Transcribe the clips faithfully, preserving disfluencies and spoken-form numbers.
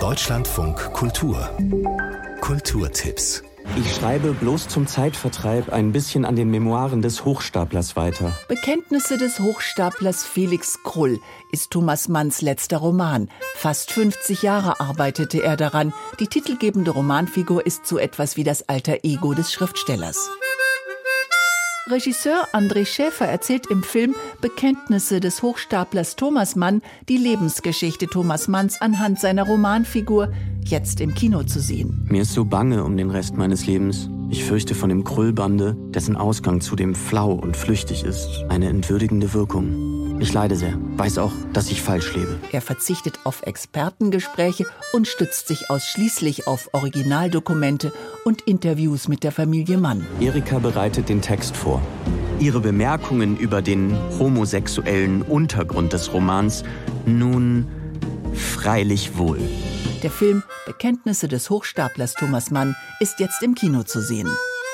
Deutschlandfunk Kultur. Kulturtipps. Ich schreibe bloß zum Zeitvertreib ein bisschen an den Memoiren des Hochstaplers weiter. Bekenntnisse des Hochstaplers Felix Krull ist Thomas Manns letzter Roman. Fast fünfzig Jahre arbeitete er daran. Die titelgebende Romanfigur ist so etwas wie das alter Ego des Schriftstellers. Regisseur André Schäfer erzählt im Film Bekenntnisse des Hochstaplers Thomas Mann die Lebensgeschichte Thomas Manns anhand seiner Romanfigur, jetzt im Kino zu sehen. Mir ist so bange um den Rest meines Lebens. Ich fürchte von dem Krullbande, dessen Ausgang zudem flau und flüchtig ist, eine entwürdigende Wirkung. Ich leide sehr, weiß auch, dass ich falsch lebe. Er verzichtet auf Expertengespräche und stützt sich ausschließlich auf Originaldokumente und Interviews mit der Familie Mann. Erika bereitet den Text vor. Ihre Bemerkungen über den homosexuellen Untergrund des Romans nun freilich wohl. Der Film Bekenntnisse des Hochstaplers Thomas Mann ist jetzt im Kino zu sehen.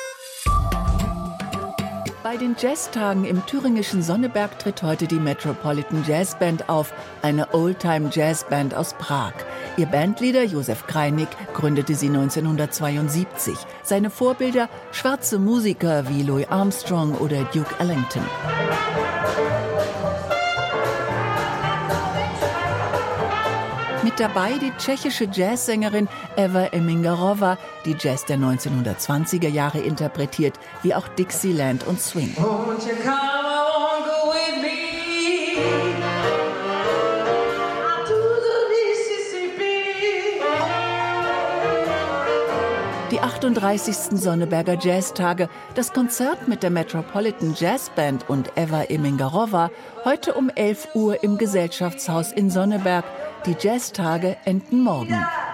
Bei den Jazztagen im thüringischen Sonneberg tritt heute die Metropolitan Jazz Band auf, eine Oldtime-Jazzband aus Prag. Ihr Bandleader Josef Kreinig gründete sie neunzehnhundertzweiundsiebzig. Seine Vorbilder schwarze Musiker wie Louis Armstrong oder Duke Ellington. Mit dabei die tschechische Jazzsängerin Eva Emingarova, die Jazz der neunzehnhundertzwanziger Jahre interpretiert, wie auch Dixieland und Swing. Die achtunddreißigsten Sonneberger Jazztage, das Konzert mit der Metropolitan Jazz Band und Eva Emingarova, heute um elf Uhr im Gesellschaftshaus in Sonneberg. Die Jazztage enden morgen.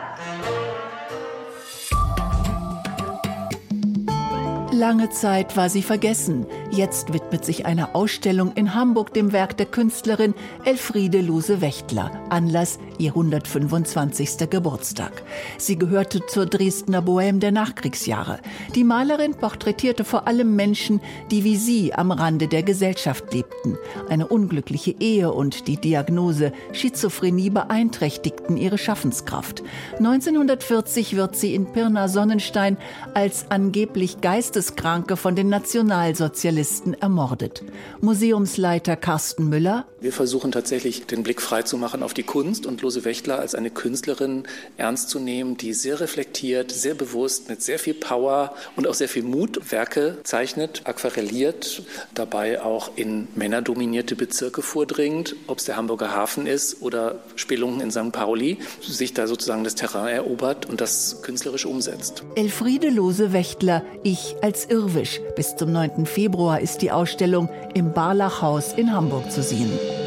Lange Zeit war sie vergessen. Jetzt widmet sich eine Ausstellung in Hamburg dem Werk der Künstlerin Elfriede Lose-Wächtler. Anlass ihr hundertfünfundzwanzigster Geburtstag. Sie gehörte zur Dresdner Bohème der Nachkriegsjahre. Die Malerin porträtierte vor allem Menschen, die wie sie am Rande der Gesellschaft lebten. Eine unglückliche Ehe und die Diagnose Schizophrenie beeinträchtigten ihre Schaffenskraft. neunzehnhundertvierzig wird sie in Pirna-Sonnenstein als angeblich Geisteskranke von den Nationalsozialisten ermordet. Museumsleiter Carsten Müller: Wir versuchen tatsächlich, den Blick frei zu machen auf die Kunst und Lose-Wächtler als eine Künstlerin ernst zu nehmen, die sehr reflektiert, sehr bewusst, mit sehr viel Power und auch sehr viel Mut Werke zeichnet, aquarelliert, dabei auch in männerdominierte Bezirke vordringt, ob es der Hamburger Hafen ist oder Spelunken in Sankt Pauli, sich da sozusagen das Terrain erobert und das künstlerisch umsetzt. Elfriede Lose-Wächtler, Ich als Irrwisch. Bis zum neunten Februar ist die Ausstellung im Barlachhaus in Hamburg zu sehen.